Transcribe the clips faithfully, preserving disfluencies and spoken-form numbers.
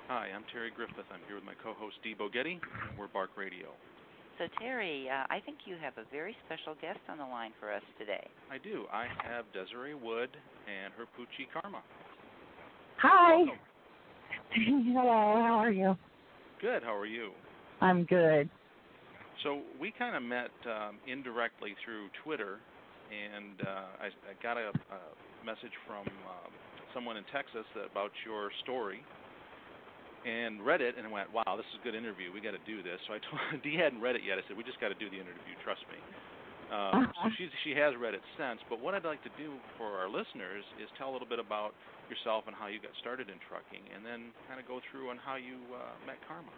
Hi, I'm Terry Griffith. I'm here with my co-host Dee Bogetti, and we're Bark Radio. So, Terry, uh, I think you have a very special guest on the line for us today. I do. I have Desiree Wood and her Poochie Karma. Hi. Welcome. Hello, how are you? Good. How are you? I'm good. So we kind of met um, indirectly through Twitter, and uh, I, I got a, a message from um, someone in Texas about your story, and read it and went, wow, this is a good interview. We got to do this. So I told Dee hadn't read it yet. I said, we just got to do the interview. Trust me. Um, uh-huh. So she she has read it since. But what I'd like to do for our listeners is tell a little bit about yourself and how you got started in trucking, and then kind of go through on how you uh, met Karma.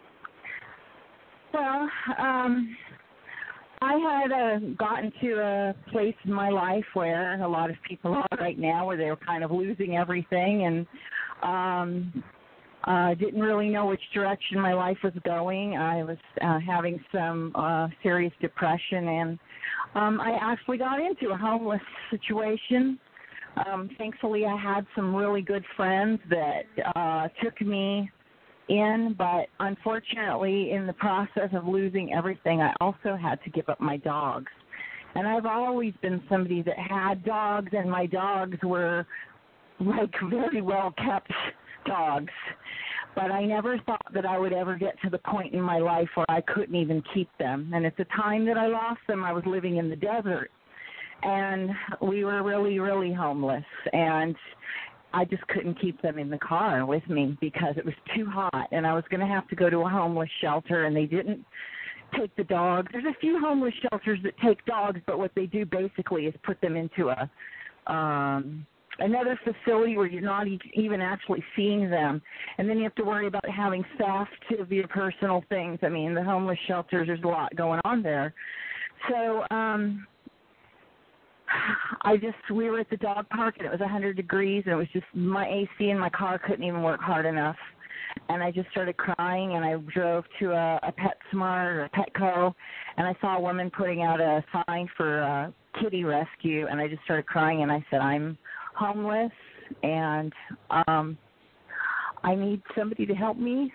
Well, um, I had uh, gotten to a place in my life where a lot of people are right now, where they were kind of losing everything, and um, uh, didn't really know which direction my life was going. I was uh, having some uh, serious depression, and um, I actually got into a homeless situation. Um, thankfully, I had some really good friends that uh, took me in, but unfortunately, in the process of losing everything, I also had to give up my dogs. And I've always been somebody that had dogs, and my dogs were like very well kept dogs. But I never thought that I would ever get to the point in my life where I couldn't even keep them. And at the time that I lost them, I was living in the desert, and we were really, really homeless. And I just couldn't keep them in the car with me because it was too hot, and I was going to have to go to a homeless shelter, and they didn't take the dogs. There's a few homeless shelters that take dogs, but what they do basically is put them into a um, another facility where you're not e- even actually seeing them, and then you have to worry about having theft of your personal things. I mean, the homeless shelters, there's a lot going on there. So, um... I just, we were at the dog park, and it was one hundred degrees, and it was just, my A C in my car couldn't even work hard enough. And I just started crying, and I drove to a, a PetSmart or a Petco, and I saw a woman putting out a sign for uh, kitty rescue, and I just started crying, and I said, I'm homeless, and um, I need somebody to help me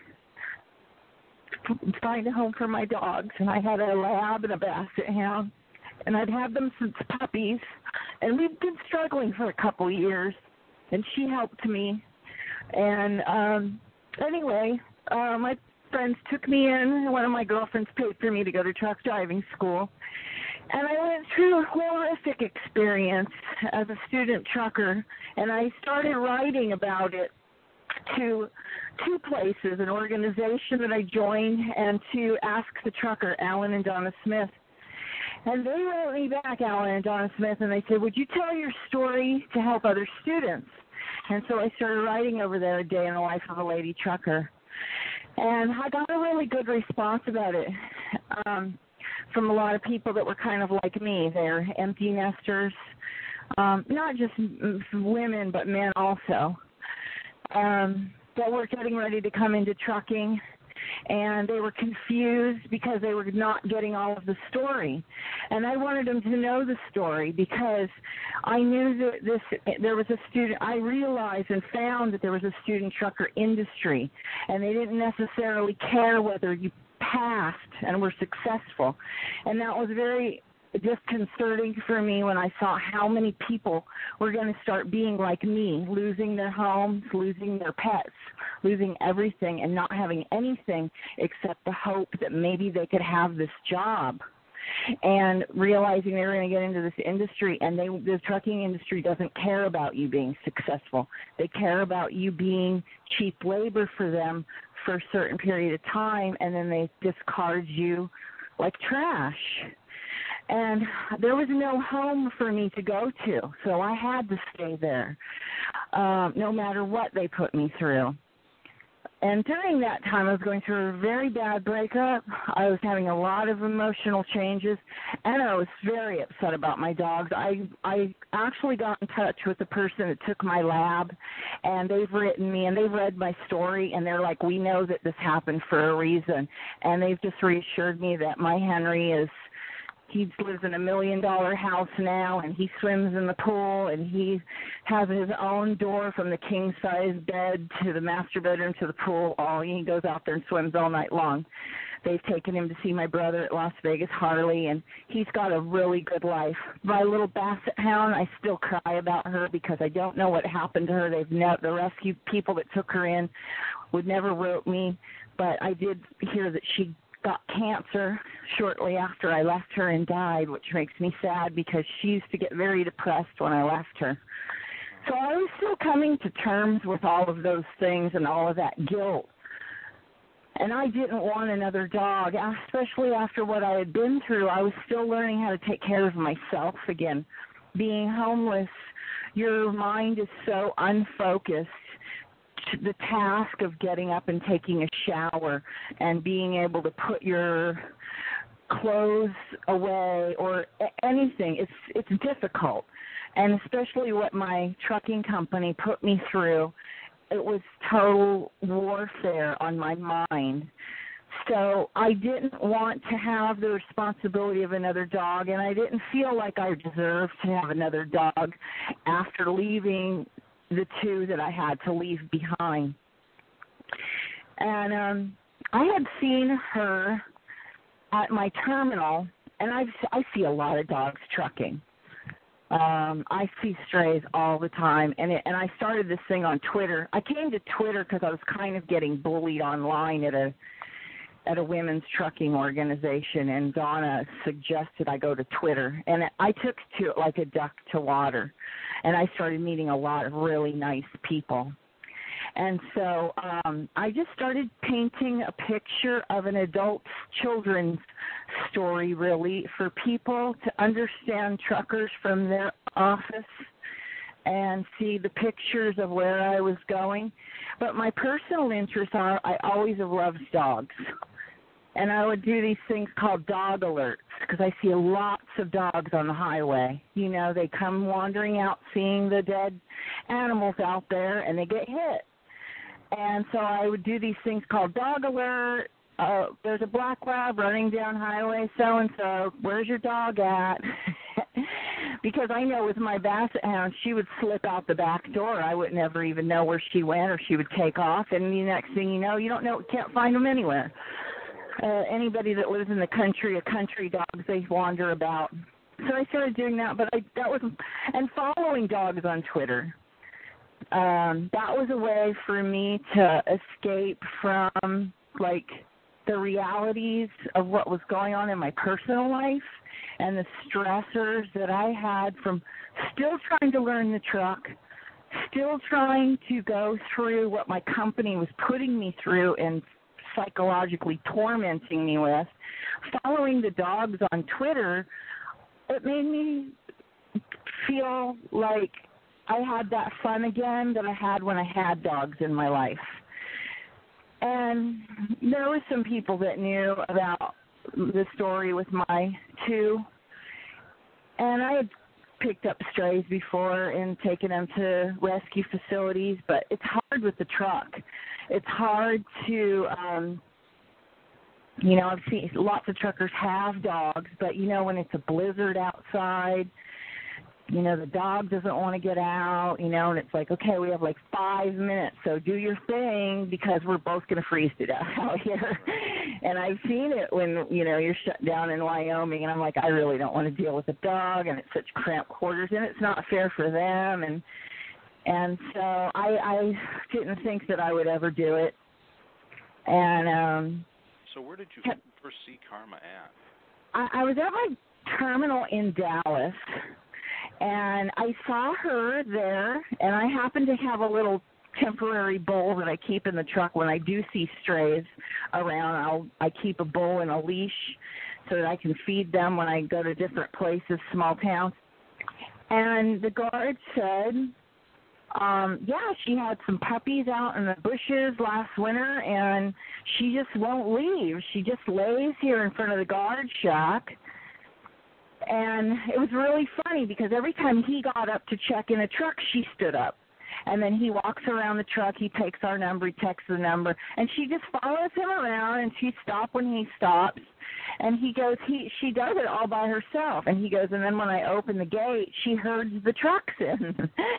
find a home for my dogs. And I had a lab and a basset hound, and I'd had them since puppies, and we've been struggling for a couple years, and she helped me. And um, anyway, uh, my friends took me in. One of my girlfriends paid for me to go to truck driving school, and I went through a horrific experience as a student trucker, and I started writing about it to two places, an organization that I joined, and to Ask the Trucker, Alan and Donna Smith. And they wrote me back, Alan and Donna Smith, and they said, would you tell your story to help other students? And so I started writing over there, A Day in the Life of a Lady Trucker. And I got a really good response about it um, from a lot of people that were kind of like me. They're empty nesters, um, not just women, but men also, um, that were getting ready to come into trucking. And they were confused because they were not getting all of the story. And I wanted them to know the story because I knew that this there was a student, I realized and found that there was a student trucker industry, and they didn't necessarily care whether you passed and were successful. And that was very disconcerting for me when I saw how many people were going to start being like me, losing their homes, losing their pets, losing everything, and not having anything except the hope that maybe they could have this job, and realizing they were going to get into this industry, and they, the trucking industry doesn't care about you being successful. They care about you being cheap labor for them for a certain period of time, and then they discard you like trash. And there was no home for me to go to, so I had to stay there, um, no matter what they put me through. And during that time, I was going through a very bad breakup. I was having a lot of emotional changes, and I was very upset about my dogs. I I actually got in touch with the person that took my lab, and they've written me, and they've read my story, and they're like, we know that this happened for a reason. And they've just reassured me that my Henry is... he lives in a million dollar house now, and he swims in the pool, and he has his own door from the king size bed to the master bedroom to the pool. All he goes out there and swims all night long. They've taken him to see my brother at Las Vegas Harley, and he's got a really good life. My little basset hound, I still cry about her because I don't know what happened to her. They've ne- the rescue people that took her in would never wrote me, but I did hear that she got cancer shortly after I left her and died, which makes me sad because she used to get very depressed when I left her. So I was still coming to terms with all of those things and all of that guilt. And I didn't want another dog, especially after what I had been through. I was still learning how to take care of myself again. Being homeless, your mind is so unfocused. The task of getting up and taking a shower and being able to put your clothes away or anything, it's it's difficult. And especially what my trucking company put me through, it was total warfare on my mind. So I didn't want to have the responsibility of another dog, and I didn't feel like I deserved to have another dog after leaving the two that I had to leave behind. And um, I had seen her at my terminal, and I've, I see a lot of dogs trucking. Um, I see strays all the time, and it, and I started this thing on Twitter. I came to Twitter because I was kind of getting bullied online at a at a women's trucking organization, and Donna suggested I go to Twitter, and I took to it like a duck to water, and I started meeting a lot of really nice people. And so um, I just started painting a picture of an adult children's story, really, for people to understand truckers from their office and see the pictures of where I was going. But my personal interests are I always have loved dogs. And I would do these things called dog alerts because I see lots of dogs on the highway. You know, they come wandering out, seeing the dead animals out there, and they get hit. And so I would do these things called dog alert. Uh, there's a black lab running down highway so-and-so. Where's your dog at? Because I know with my basset hound, she would slip out the back door. I would never even know where she went, or she would take off. And the next thing you know, you don't know, can't find them anywhere. Uh, anybody that lives in the country, a country dogs, they wander about. So I started doing that, but I, that was, and following dogs on Twitter. Um, that was a way for me to escape from, like, the realities of what was going on in my personal life and the stressors that I had from still trying to learn the truck, still trying to go through what my company was putting me through and psychologically tormenting me with. Following the dogs on Twitter, it made me feel like I had that fun again that I had when I had dogs in my life. And there were some people that knew about the story with my two, and I had picked up strays before and taken them to rescue facilities, but it's hard with the truck. It's hard to, um, you know, I've seen lots of truckers have dogs, but, you know, when it's a blizzard outside, you know, the dog doesn't want to get out, you know, and it's like, okay, we have like five minutes, so do your thing because we're both going to freeze to death out here. And I've seen it when, you know, you're shut down in Wyoming, and I'm like, I really don't want to deal with a dog, and it's such cramped quarters, and it's not fair for them. And and so I, I didn't think that I would ever do it. And um, so where did you first see Karma at? I, I was at my terminal in Dallas, and I saw her there, and I happened to have a little temporary bowl that I keep in the truck when I do see strays around. I'll I keep a bowl and a leash so that I can feed them when I go to different places, small towns. And the guard said, um, yeah, she had some puppies out in the bushes last winter, and she just won't leave. She just lays here in front of the guard shack. And it was really funny because every time he got up to check in a truck, she stood up. And then he walks around the truck, he takes our number, he texts the number, and she just follows him around, and she stops when he stops. And he goes, he she does it all by herself. And he goes, and then when I open the gate, she herds the trucks in.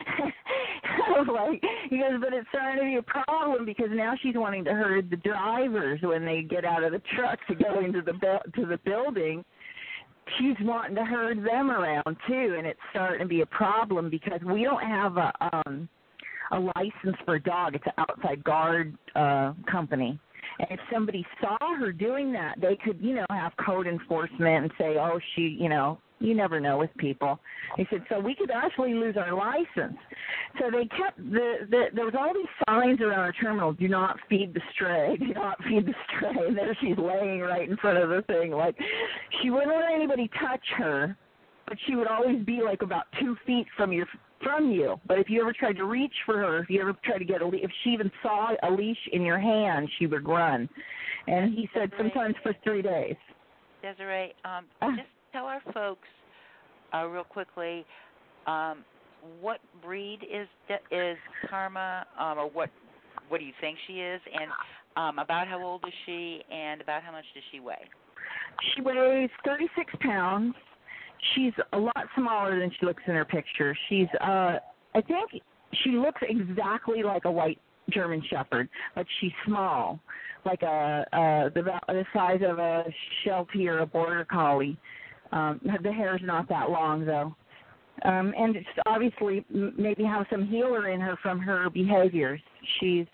I was like, he goes, but it's starting to be a problem because now she's wanting to herd the drivers when they get out of the truck to go into the bu- to the building. She's wanting to herd them around too, and it's starting to be a problem because we don't have a um, a license for a dog. It's an outside guard uh, company. And if somebody saw her doing that, they could, you know, have code enforcement and say, oh, she, you know, you never know with people. He said, so we could actually lose our license. So they kept, the, the there was all these signs around our terminal, do not feed the stray, do not feed the stray. And there she's laying right in front of the thing. Like, she wouldn't let anybody touch her, but she would always be like about two feet from your from you. But if you ever tried to reach for her, if you ever tried to get a leash, if she even saw a leash in your hand, she would run. And he said Desiree, sometimes for three days. Desiree, um, Uh, just tell our folks uh, real quickly um, what breed is is Karma, um, or what what do you think she is, and um, about how old is she, and about how much does she weigh? She weighs thirty-six pounds. She's a lot smaller than she looks in her picture. She's, uh, I think she looks exactly like a white German Shepherd, but she's small, like a, uh, the, the size of a Sheltie or a Border Collie. Um, the hair's not that long, though. Um, and it's obviously maybe have some healer in her from her behaviors. She's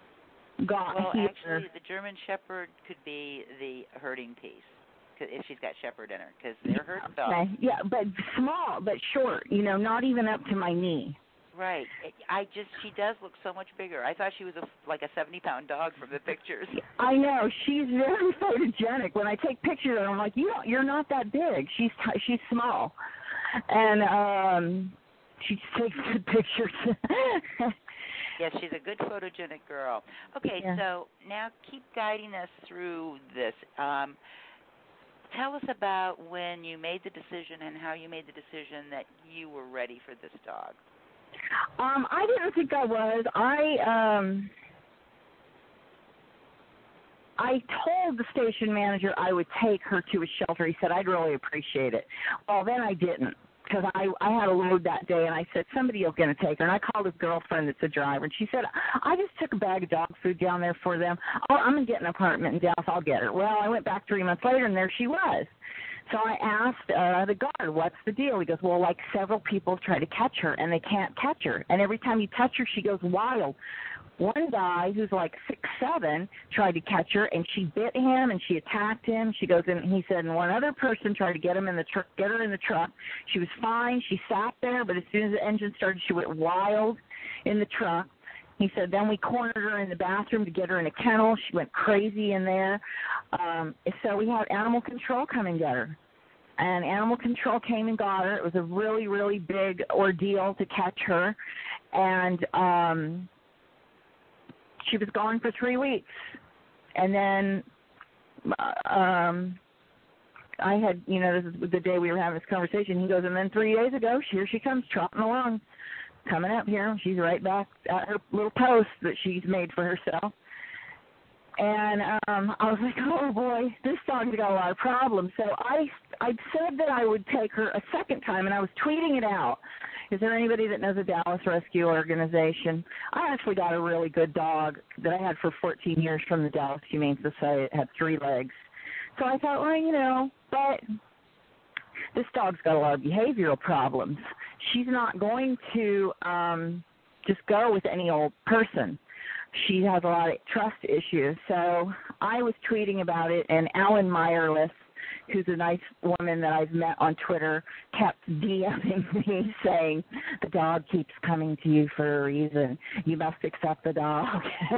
got Well, a healer. actually, the German Shepherd could be the herding piece if she's got Shepherd in her, because they're herding dogs. Okay. Yeah, but small, but short, you know, not even up to my knee. Right. I just, she does look so much bigger. I thought she was a, like a seventy-pound dog from the pictures. I know. She's very photogenic. When I take pictures of her, I'm like, you don't, you're not that big. She's t- she's small. And um, she takes good pictures. Yes, she's a good photogenic girl. Okay, Yeah. So now keep guiding us through this. Um, tell us about when you made the decision and how you made the decision that you were ready for this dog. Um, I didn't think I was. I um, I told the station manager I would take her to a shelter. He said I'd really appreciate it. Well, then I didn't, because I, I had a load that day, and I said somebody was going to take her. And I called his girlfriend that's a driver, and she said, I just took a bag of dog food down there for them. Oh, I'm going to get an apartment in Dallas. I'll get her. Well, I went back three months later, and there she was. So I asked uh, the guard, what's the deal? He goes, well, like several people try to catch her, and they can't catch her. And every time you touch her, she goes wild. One guy who's like six seven tried to catch her, and she bit him, and she attacked him. She goes in, he said, and one other person tried to get him in the truck, get her in the truck. She was fine. She sat there, but as soon as the engine started, she went wild in the truck. He said, then we cornered her in the bathroom to get her in a kennel. She went crazy in there. Um, so we had animal control come and get her. And animal control came and got her. It was a really, really big ordeal to catch her. And um, she was gone for three weeks. And then um, I had, you know, this is the day we were having this conversation. He goes, and then three days ago, here she comes trotting along. Coming up here, she's right back at her little post that she's made for herself. And um, I was like, oh, boy, this dog's got a lot of problems. So I I said that I would take her a second time, and I was tweeting it out. Is there anybody that knows a Dallas Rescue Organization? I actually got a really good dog that I had for fourteen years from the Dallas Humane Society. It had three legs. So I thought, well, you know, but this dog's got a lot of behavioral problems. She's not going to um, just go with any old person. She has a lot of trust issues. So I was tweeting about it, and Alan Meyerless, who's a nice woman that I've met on Twitter, kept DMing me saying, the dog keeps coming to you for a reason. You must accept the dog.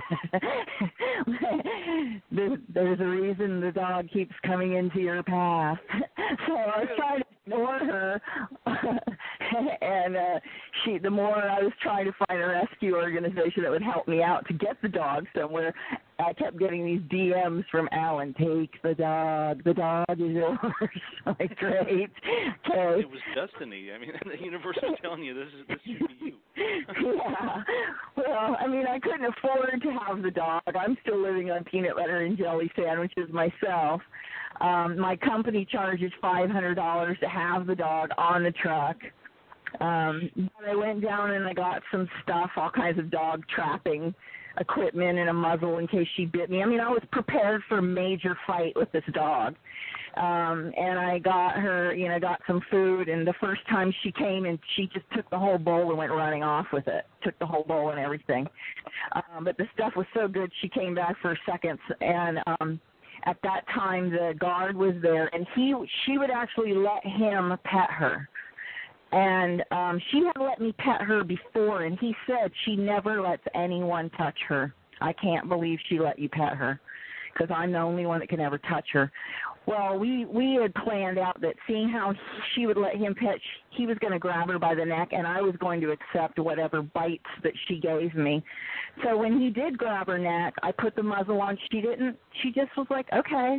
There's a reason the dog keeps coming into your path. So I was trying to ignore her, and uh, she. the more I was trying to find a rescue organization that would help me out to get the dog somewhere, I kept getting these D Ms from Alan, take the dog, the dog is yours. Like, great. Okay. It was destiny. I mean, the universe was telling you this is this should be you. Yeah. Well, Well, I mean, I couldn't afford to have the dog. I'm still living on peanut butter and jelly sandwiches myself. Um, my company charges five hundred dollars to have the dog on the truck. Um, but I went down and I got some stuff, all kinds of dog trapping equipment and a muzzle in case she bit me. I mean, I was prepared for a major fight with this dog. Um, and I got her, you know, got some food, and the first time she came and she just took the whole bowl and went running off with it, took the whole bowl and everything. Um, but the stuff was so good, she came back for seconds, and um, at that time the guard was there, and he, she would actually let him pet her. And um, she had let me pet her before, and he said she never lets anyone touch her. I can't believe she let you pet her, because I'm the only one that can ever touch her. Well, we, we had planned out that seeing how she would let him pet, he was going to grab her by the neck, and I was going to accept whatever bites that she gave me. So when he did grab her neck, I put the muzzle on. She didn't. She just was like, okay.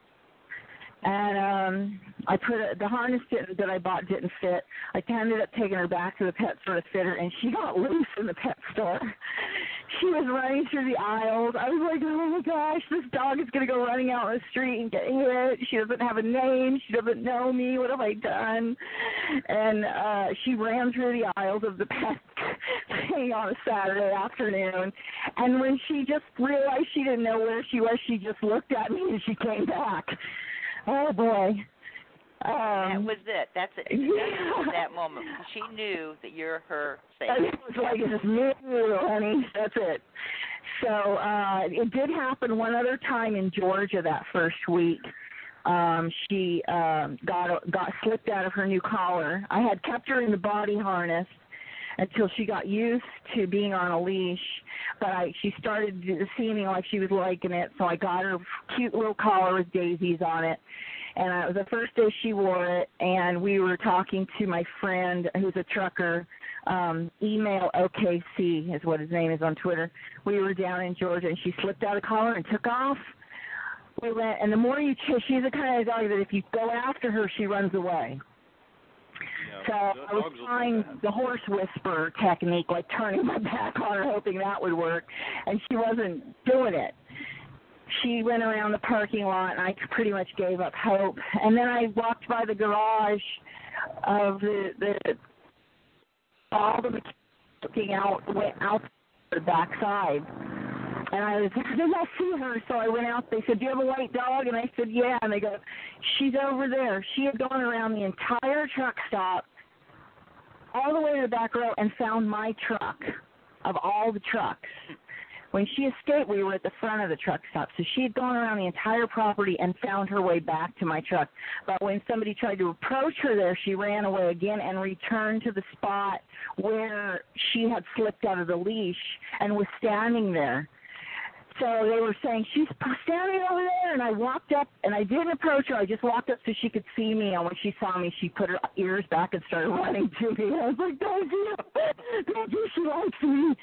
And um, I put a, the harness didn't, that I bought didn't fit. I ended up taking her back to the pet store to fit her, and she got loose in the pet store. She was running through the aisles. I was like, oh, my gosh, this dog is going to go running out on the street and get hit. She doesn't have a name. She doesn't know me. What have I done? And uh, she ran through the aisles of the pet thing on a Saturday afternoon. And when she just realized she didn't know where she was, she just looked at me and she came back. Oh, boy. Um, that was it. That's it. Yeah. That's that moment. She knew that you're her safe. It was like, it's me, honey. That's it. So uh, it did happen one other time in Georgia that first week. Um, she um, got got slipped out of her new collar. I had kept her in the body harness until she got used to being on a leash, but I, she started seeming like she was liking it, so I got her a cute little collar with daisies on it. And uh, it was the first day she wore it, and we were talking to my friend who's a trucker, um, Email O K C is what his name is on Twitter. We were down in Georgia, and she slipped out of the collar and took off. We went, and the more you chase, she's the kind of dog that if you go after her, she runs away. So I was trying the horse whisperer technique, like turning my back on her, hoping that would work, and she wasn't doing it. She went around the parking lot, and I pretty much gave up hope. And then I walked by the garage of the, the all the mechanics looking out, went out the backside. And I was, I did not see her, so I went out. They said, do you have a white dog? And I said, yeah. And they go, she's over there. She had gone around the entire truck stop, all the way to the back row, and found my truck of all the trucks. When she escaped, we were at the front of the truck stop. So she had gone around the entire property and found her way back to my truck. But when somebody tried to approach her there, she ran away again and returned to the spot where she had slipped out of the leash and was standing there. So they were saying, she's standing over there, and I walked up, and I didn't approach her. I just walked up so she could see me, and when she saw me, she put her ears back and started running to me. I was like, don't do it. Don't do it. She likes me.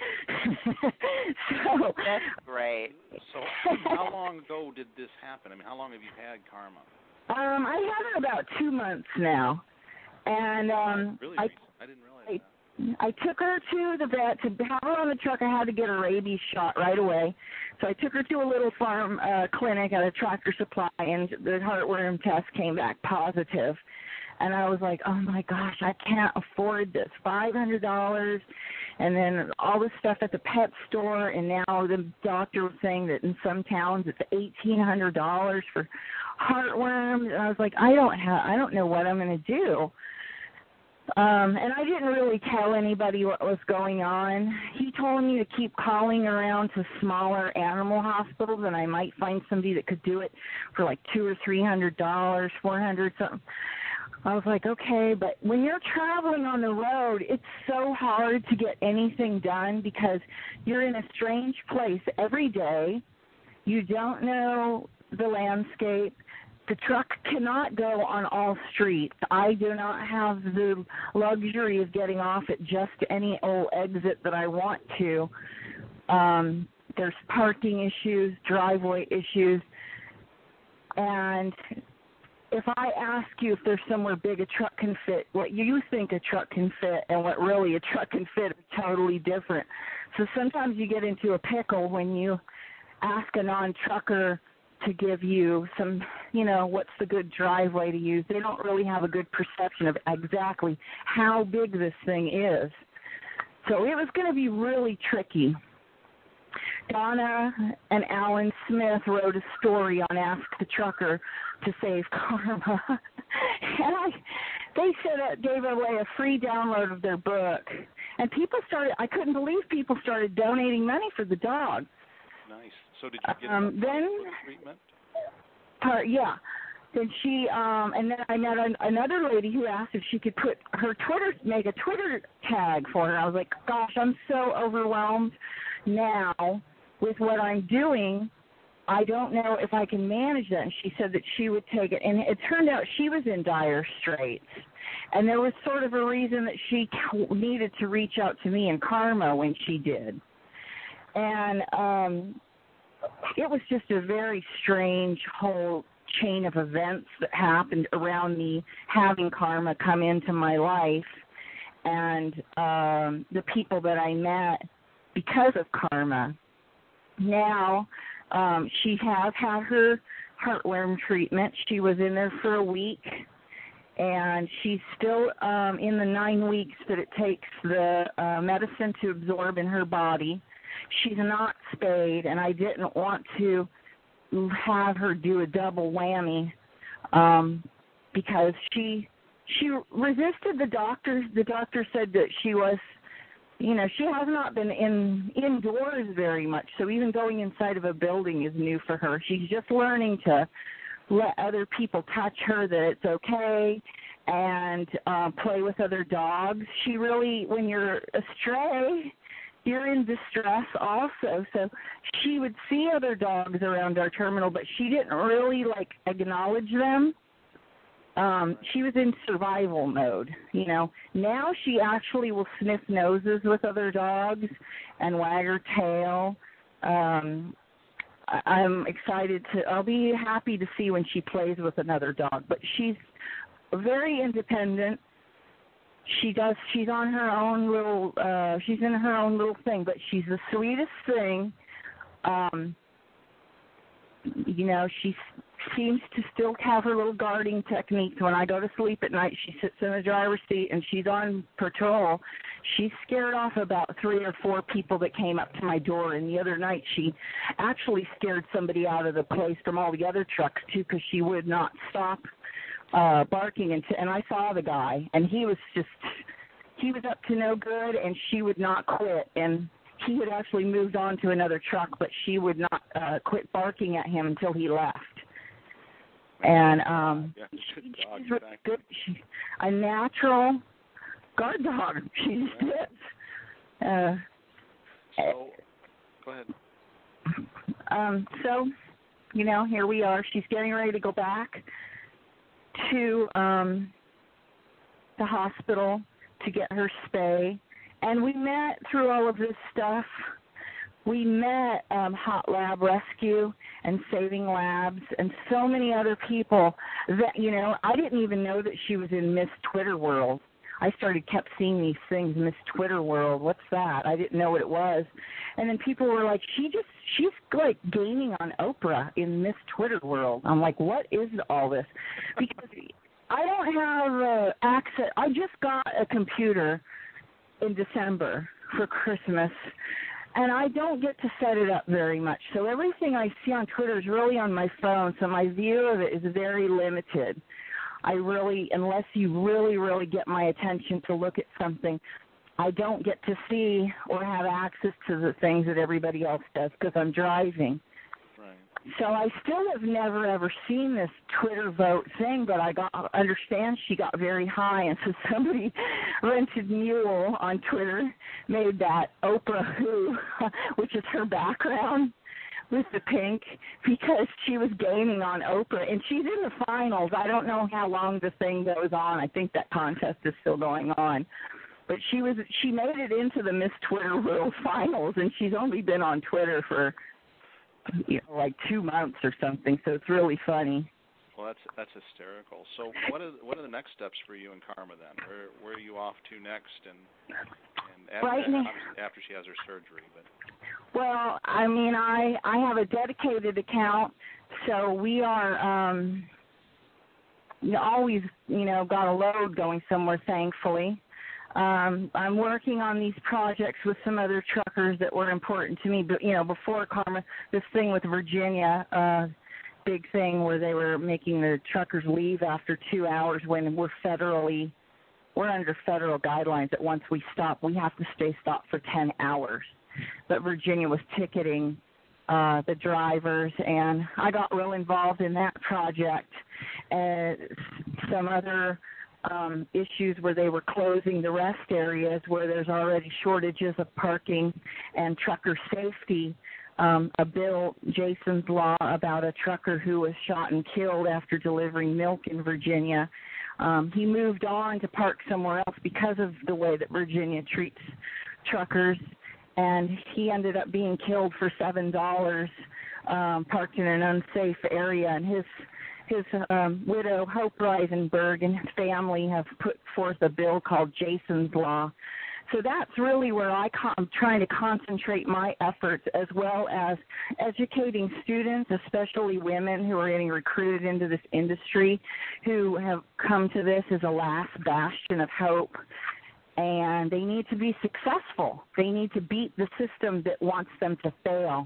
So that's great. So how long ago did this happen? I mean, how long have you had Karma? Um, I had her about two months now. And um, really? I, I didn't realize I, that. I took her to the vet. To have her on the truck, I had to get a rabies shot right away. So I took her to a little farm uh, clinic at a Tractor Supply, and the heartworm test came back positive. And I was like, oh, my gosh, I can't afford this. five hundred dollars, and then all this stuff at the pet store, and now the doctor was saying that in some towns it's eighteen hundred dollars for heartworms. And I was like, I don't have, I don't know what I'm going to do. Um, and I didn't really tell anybody what was going on. He told me to keep calling around to smaller animal hospitals, and I might find somebody that could do it for like two or three hundred dollars, four hundred something. I was like, okay, but when you're traveling on the road, it's so hard to get anything done because you're in a strange place every day. You don't know the landscape. The truck cannot go on all streets. I do not have the luxury of getting off at just any old exit that I want to. Um, there's parking issues, driveway issues, and if I ask you if there's somewhere big a truck can fit, what you think a truck can fit and what really a truck can fit are totally different. So sometimes you get into a pickle when you ask a non-trucker to give you some, you know, what's the good driveway to use. They don't really have a good perception of exactly how big this thing is. So it was going to be really tricky. Donna and Alan Smith wrote a story on Ask the Trucker to Save Karma. And I, they said it gave away a free download of their book. And people started, I couldn't believe people started donating money for the dog. Nice. So did you get um, then, treatment? Uh, yeah. Then she, um, and then I met an, another lady who asked if she could put her Twitter, make a Twitter tag for her. I was like, gosh, I'm so overwhelmed now with what I'm doing. I don't know if I can manage that. And she said that she would take it. And it turned out she was in dire straits. And there was sort of a reason that she needed to reach out to me and Karma when she did. And um, it was just a very strange whole chain of events that happened around me having Karma come into my life, and um, the people that I met because of Karma. Now, um, she has had her heartworm treatment. She was in there for a week, and she's still um, in the nine weeks that it takes the uh, medicine to absorb in her body. She's not spayed, and I didn't want to have her do a double whammy um, because she she resisted the doctors. The doctor said that she was, you know, she has not been in indoors very much, so even going inside of a building is new for her. She's just learning to let other people touch her, that it's okay, and uh, play with other dogs. She really, when you're a stray, you're in distress also. So she would see other dogs around our terminal, but she didn't really, like, acknowledge them. Um, she was in survival mode, you know. Now she actually will sniff noses with other dogs and wag her tail. Um, I- I'm excited to, I'll be happy to see when she plays with another dog. But she's very independent. She does, she's on her own little, uh, she's in her own little thing, but she's the sweetest thing. Um, you know, she seems to still have her little guarding techniques. When I go to sleep at night, she sits in the driver's seat and she's on patrol. She scared off about three or four people that came up to my door, and the other night she actually scared somebody out of the place from all the other trucks, too, because she would not stop Uh, barking, and, and I saw the guy, and he was just, he was up to no good, and she would not quit, and he had actually moved on to another truck, but she would not uh, quit barking at him until he left. And um, yeah, she, dog, she's really good. She, a natural guard dog. She just yeah. is. Uh, so, go ahead. Um, so, you know, here we are. She's getting ready to go back to um, the hospital to get her spay. And we met through all of this stuff. We met um, Hot Lab Rescue and Saving Labs and so many other people that, you know, I didn't even know that she was in Miss Twitter World. I started, kept seeing these things, Miss Twitter World, what's that? I didn't know what it was. And then people were like, she just, she's like gaining on Oprah in Miss Twitter World. I'm like, what is all this? Because I don't have uh, access. I just got a computer in December for Christmas, and I don't get to set it up very much. So everything I see on Twitter is really on my phone, so my view of it is very limited. I really, unless you really, really get my attention to look at something, I don't get to see or have access to the things that everybody else does because I'm driving. Right. So I still have never, ever seen this Twitter vote thing, but I got understand she got very high, and so somebody rented Mule on Twitter, made that Oprah Who, which is her background, with the pink, because she was gaining on Oprah, and she's in the finals. I don't know how long the thing goes on. I think that contest is still going on. But she was she made it into the Miss Twitter World finals, and she's only been on Twitter for, you know, like two months or something, so it's really funny. Well, Well, that's that's hysterical. So, what are what are the next steps for you and Karma then? Where where are you off to next? And and after, right now, after she has her surgery, but. Well, I mean, I I have a dedicated account, so we are um, you know, always you know got a load going somewhere. Thankfully, um, I'm working on these projects with some other truckers that were important to me. But you know, before Karma, this thing with Virginia. Uh, big thing where they were making the truckers leave after two hours when we're federally, we're under federal guidelines that once we stop, we have to stay stopped for ten hours. But Virginia was ticketing uh, the drivers, and I got real involved in that project. And some other um, issues where they were closing the rest areas where there's already shortages of parking and trucker safety. Um, a bill, Jason's Law, about a trucker who was shot and killed after delivering milk in Virginia. Um, he moved on to park somewhere else because of the way that Virginia treats truckers, and he ended up being killed for seven dollars, um, parked in an unsafe area. And his his um, widow, Hope Reisenberg, and his family have put forth a bill called Jason's Law. So that's really where I con- I'm trying to concentrate my efforts, as well as educating students, especially women who are getting recruited into this industry, who have come to this as a last bastion of hope. And they need to be successful. They need to beat the system that wants them to fail.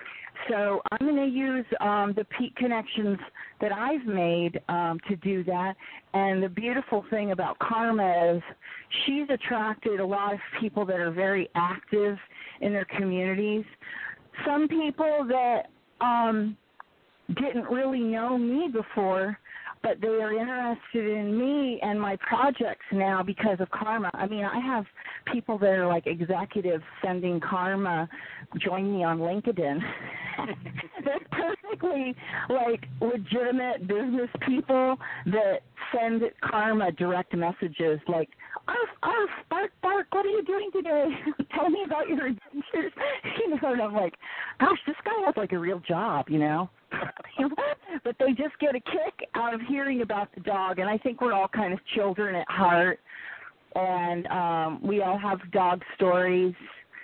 So I'm going to use um, the Peak connections that I've made um, to do that. And the beautiful thing about Karma is she's attracted a lot of people that are very active in their communities. Some people that um, didn't really know me before, but they are interested in me and my projects now because of Karma. I mean, I have people that are like executives sending Karma, join me on LinkedIn. They're perfectly like legitimate business people that send Karma direct messages like, arf, arf, bark, bark, what are you doing today? Tell me about your adventures. You know, and I'm like, gosh, this guy has like a real job, you know. But they just get a kick out of hearing about the dog, and I think we're all kind of children at heart, and um, we all have dog stories,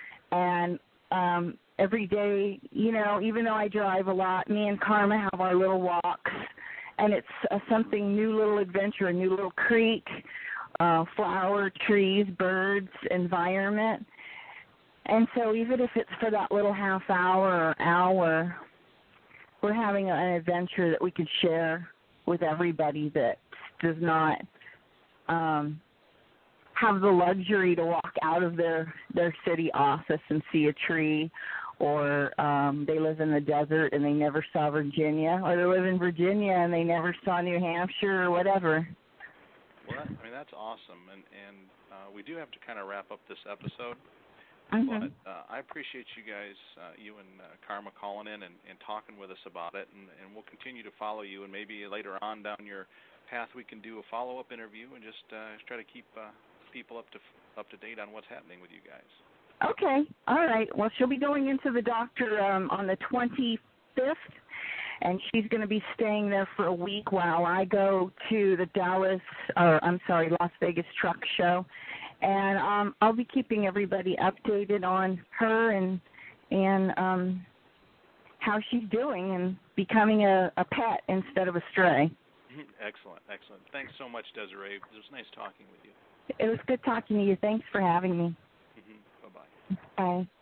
and um, every day, you know, even though I drive a lot, me and Karma have our little walks, and it's uh, something new, little adventure, a new little creek, uh, flower, trees, birds, environment, and so even if it's for that little half hour or hour, we're having an adventure that we could share with everybody that does not um, have the luxury to walk out of their, their city office and see a tree, or um, they live in the desert and they never saw Virginia, or they live in Virginia and they never saw New Hampshire or whatever. Well, that, I mean, that's awesome, and, and uh, we do have to kind of wrap up this episode. Mm-hmm. But uh, I appreciate you guys, uh, you and uh, Karma, calling in and, and talking with us about it, and, and we'll continue to follow you, and maybe later on down your path we can do a follow-up interview and just uh, try to keep uh, people up to up to date on what's happening with you guys. Okay, all right. Well, she'll be going into the doctor um, on the twenty-fifth, and she's going to be staying there for a week while I go to the Dallas, or I'm sorry, Las Vegas Truck Show. And um, I'll be keeping everybody updated on her and and um, how she's doing and becoming a, a pet instead of a stray. Excellent, excellent. Thanks so much, Desiree. It was nice talking with you. It was good talking to you. Thanks for having me. Mm-hmm. Bye-bye. Bye.